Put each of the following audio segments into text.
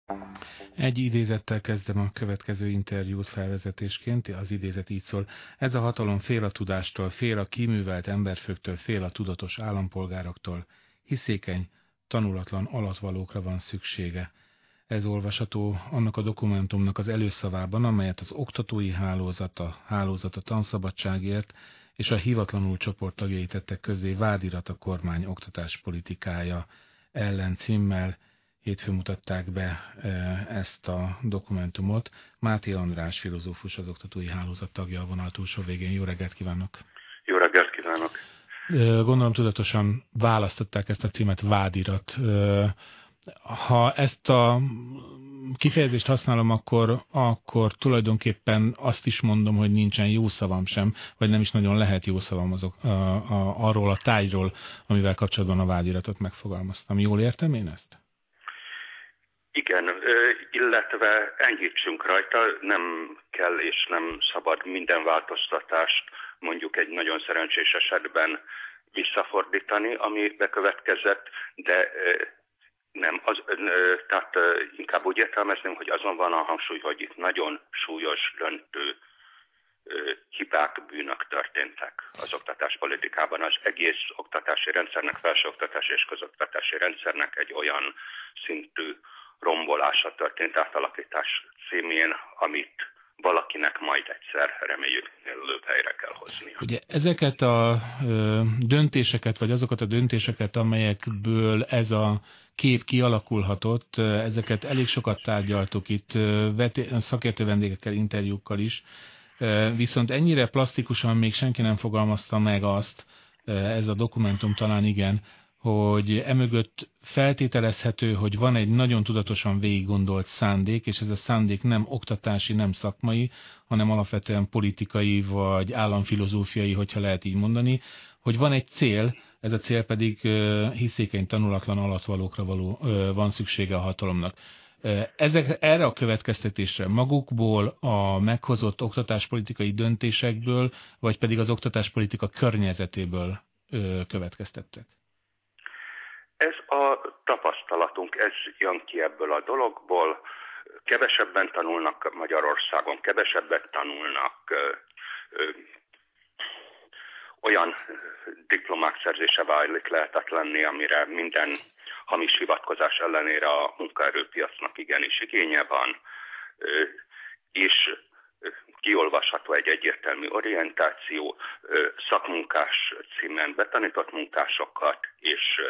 Egy idézettel kezdem a következő interjút felvezetésként, az idézet így szól. Ez a hatalom fél a tudástól, fél a kiművelt emberfőktől, fél a tudatos állampolgároktól. Hiszékeny, tanulatlan alatvalókra van szüksége. Ez olvasható annak a dokumentumnak az előszavában, amelyet az oktatói hálózat a tanszabadságért és a hivatlanul csoport tagjai tettek közé vádirat a kormány oktatáspolitikája ellen címmel. Hétfőn mutatták be ezt a dokumentumot. Máté András filozófus, az oktatói hálózat tagja a vonal túlsó végén. Jó reggelt kívánok! Jó reggelt kívánok! Gondolom tudatosan választották ezt a címet, vádirat. Ha ezt a kifejezést használom, akkor tulajdonképpen azt is mondom, hogy nincsen jó szavam sem, vagy nem is nagyon lehet jó szavam arról a tárgyról, amivel kapcsolatban a vádiratot megfogalmaztam. Jól értem én ezt? Igen, illetve enyhítsünk rajta, nem kell és nem szabad minden változtatást mondjuk egy nagyon szerencsés esetben visszafordítani, ami bekövetkezett, de nem, tehát inkább úgy értelmezném, hogy azon van a hangsúly, hogy itt nagyon súlyos, döntő hibák, bűnök történtek az oktatáspolitikában. Az egész oktatási rendszernek, felsőoktatási és közoktatási rendszernek egy olyan szintű rombolása történt átalakítás címén, amit valakinek majd egyszer reméljük előbb helyre kell hozni. Ugye ezeket a döntéseket, vagy azokat a döntéseket, amelyekből ez a kép kialakulhatott, ezeket elég sokat tárgyaltuk itt szakértő vendégekkel, interjúkkal is, viszont ennyire plastikusan még senki nem fogalmazta meg azt, ez a dokumentum talán igen, hogy emögött feltételezhető, hogy van egy nagyon tudatosan végiggondolt szándék, és ez a szándék nem oktatási, nem szakmai, hanem alapvetően politikai vagy államfilozófiai, hogyha lehet így mondani, hogy van egy cél, ez a cél pedig hiszékeny, tanulatlan alatvalókra van szüksége a hatalomnak. Erre a következtetésre magukból, a meghozott oktatáspolitikai döntésekből, vagy pedig az oktatáspolitika környezetéből következtettek? Ez a tapasztalatunk, ez jön ki ebből a dologból. Kevesebben tanulnak Magyarországon, kevesebbet tanulnak, olyan diplomák szerzése válik lehetetlenné, amire minden hamis hivatkozás ellenére a munkaerőpiacnak igenis igénye van, és kiolvasható egy egyértelmű orientáció, szakmunkás címen betanított munkásokat, és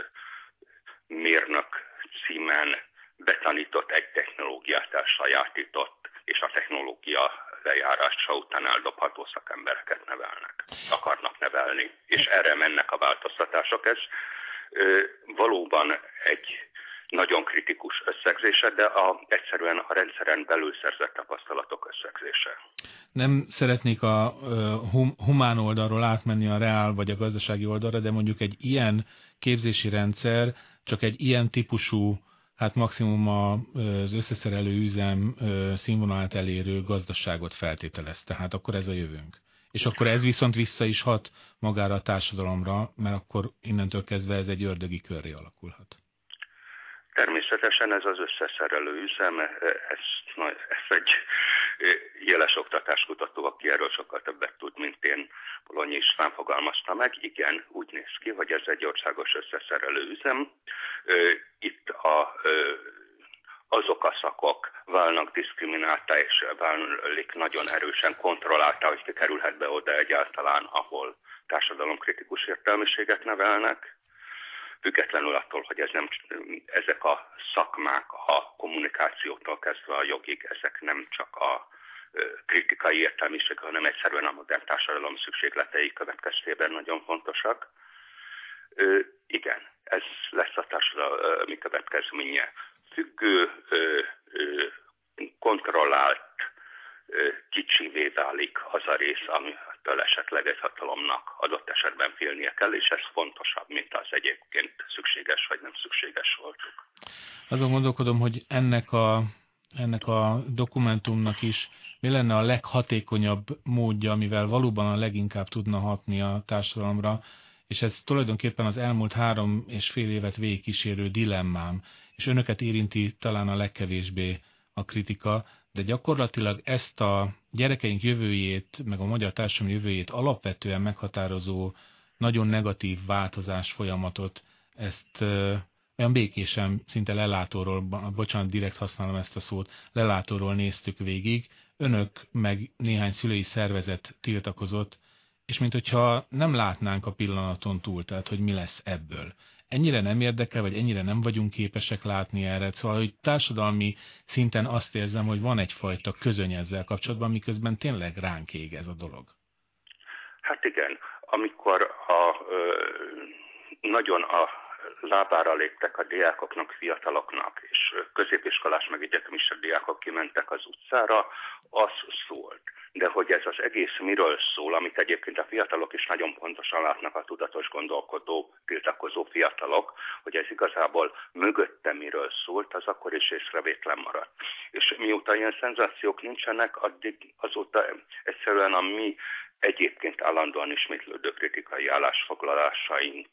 mérnök címen betanított, egy technológiát elsajátított, és a technológia lejárása után eldobható szakembereket akarnak nevelni, és erre mennek a változtatások. Ez valóban egy nagyon kritikus összegzése, de egyszerűen a rendszeren belül szerzett tapasztalatok összegzése. Nem szeretnék a humán oldalról átmenni a reál vagy a gazdasági oldalra, de mondjuk egy ilyen képzési rendszer csak egy ilyen típusú, hát maximum az összeszerelő üzem színvonalát elérő gazdaságot feltételez. Tehát akkor ez a jövőnk. És akkor ez viszont vissza is hat magára a társadalomra, mert akkor innentől kezdve ez egy ördögi körré alakulhat. Természetesen ez az összeszerelő üzem, ez egy jeles oktatáskutató, aki erről sokkal többet tud, mint én, Polonyi István fogalmazta meg. Igen, úgy néz ki, hogy ez egy országos összeszerelő üzem. Itt azok a szakok válnak diszkrimináltá, és válik nagyon erősen kontrolláltá, hogy ki kerülhet be oda egyáltalán, ahol társadalomkritikus értelmiséget nevelnek. Függetlenül attól, hogy ezek a szakmák a kommunikációtól kezdve a jogig, ezek nem csak a kritikai értelmiség, hanem egyszerűen a modern társadalom szükségletei következtében nagyon fontosak. Igen, ez lesz a társadalmi következménye. Függő, kontrollált, kicsivé válik az a rész, amitől esetleg egy hatalomnak adott esetben félnie kell, és ez fontosabb, mint az egyébként szükséges vagy nem szükséges voltuk. Azon gondolkodom, hogy ennek a dokumentumnak is mi lenne a leghatékonyabb módja, amivel valóban a leginkább tudna hatni a társadalomra, és ez tulajdonképpen az elmúlt 3,5 évet végigkísérő dilemmám. és önöket érinti talán a legkevésbé a kritika, de gyakorlatilag ezt a gyerekeink jövőjét, meg a magyar társadalom jövőjét alapvetően meghatározó, nagyon negatív változás folyamatot, ezt olyan békésen, szinte lelátóról, bocsánat, direkt használom ezt a szót, lelátóról néztük végig. Önök meg néhány szülői szervezet tiltakozott, és minthogyha nem látnánk a pillanaton túl, tehát hogy mi lesz ebből. Ennyire nem érdekel, vagy ennyire nem vagyunk képesek látni erre. Szóval, hogy társadalmi szinten azt érzem, hogy van egyfajta közöny ezzel kapcsolatban, miközben tényleg ránk ég ez a dolog. Hát igen, amikor nagyon a lábára léptek a diákoknak, fiataloknak, és középiskolás meg egyetemista diákok kimentek az utcára, az szólt. De hogy ez az egész miről szól, amit egyébként a fiatalok is nagyon pontosan látnak, a tudatos gondolkodó, tiltakozó fiatalok, hogy ez igazából mögötte miről szólt, az akkor is észrevétlen maradt. És mióta ilyen szenzációk nincsenek, azóta egyszerűen a mi egyébként állandóan ismétlődő kritikai állásfoglalásaink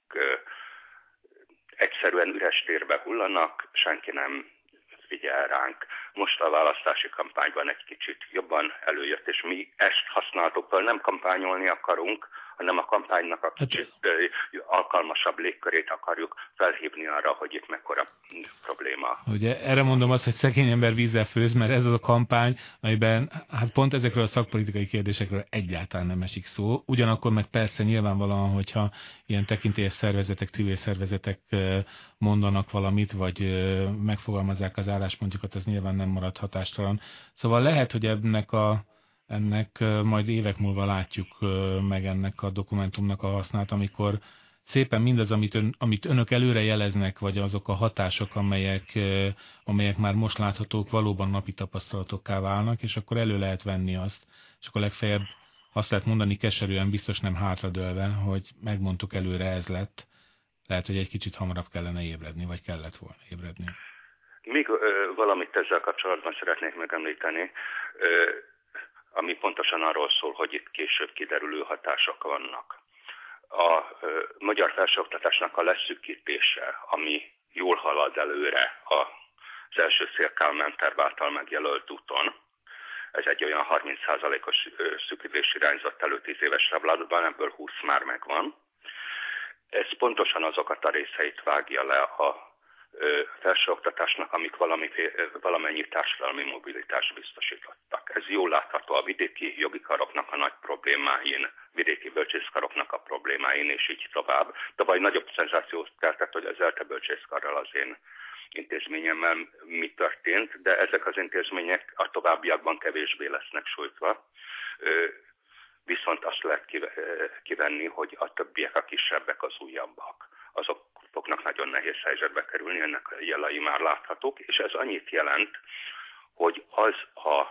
egyszerűen üres térbe hullanak, senki nem figyel ránk. Most a választási kampányban egy kicsit jobban előjött, és mi ezt használtuk fel, nem kampányolni akarunk, hanem a kampánynak a kicsit alkalmasabb légkörét akarjuk felhívni arra, hogy itt mekkora probléma. Ugye erre mondom azt, hogy szegény ember vízzel főz, mert ez az a kampány, amiben hát pont ezekről a szakpolitikai kérdésekről egyáltalán nem esik szó. Ugyanakkor meg persze nyilvánvalóan, hogyha ilyen tekintélyes szervezetek, civil szervezetek mondanak valamit, vagy megfogalmazzák az álláspontjukat, az nyilván nem marad hatástalan. Szóval lehet, hogy ennek majd évek múlva látjuk meg ennek a dokumentumnak a hasznát, amikor szépen mindaz, amit önök előre jeleznek, vagy azok a hatások, amelyek már most láthatók, valóban napi tapasztalatokká válnak, és akkor elő lehet venni azt, és akkor legfeljebb azt lehet mondani keserűen, biztos nem hátradőlve, hogy megmondtuk előre, ez lett. Lehet, hogy egy kicsit hamarabb kellene ébredni, vagy kellett volna ébredni. Még valamit ezzel kapcsolatban szeretnék megemlíteni, ami pontosan arról szól, hogy itt később kiderülő hatások vannak. A magyar felsőoktatásnak a leszűkítése, ami jól halad előre az első Széll-Kálmán terv által megjelölt úton, ez egy olyan 30%-os szűkítési irányzat elő 10 éves táblázatban, ebből 20 már megvan. Ez pontosan azokat a részeit vágja le a felsőoktatásnak, amik valamennyi társadalmi mobilitást biztosítottak. Ez jól látható a vidéki jogi karoknak a nagy problémáin, vidéki bölcsészkaroknak a problémáin, és így tovább. Tavaly nagyobb szenzációt keltett, hogy az ELTE bölcsészkarral az én intézményemmel mi történt, de ezek az intézmények a továbbiakban kevésbé lesznek sújtva. Viszont azt lehet kivenni, hogy a többiek, a kisebbek, az újabbak. Azok fognak nagyon nehéz helyzetbe kerülni, ennek a jelei már láthatók, és ez annyit jelent, hogy az a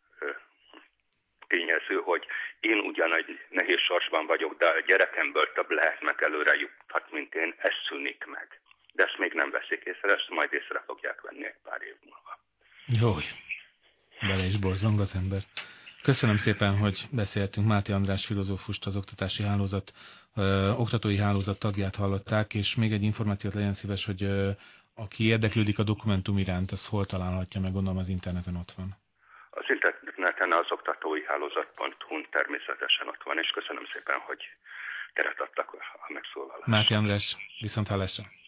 tényező, hogy én ugyan egy nehéz sorsban vagyok, de a gyerekemből több lehet meg előre juthat, mint én, ez szűnik meg. De ezt még nem veszik észre, ezt majd észre fogják venni egy pár év múlva. Jó, bele is borzong az ember. Köszönöm szépen, hogy beszéltünk. Máté András filozófust, az oktatási hálózat, oktatói hálózat tagját hallották, és még egy információt legyen szíves, hogy aki érdeklődik a dokumentum iránt, az hol találhatja meg, gondolom az interneten ott van. Az interneten az oktatóihálózat.hu-n természetesen ott van, és köszönöm szépen, hogy teret adtak a megszólalásra. Máté András, viszonthallásra.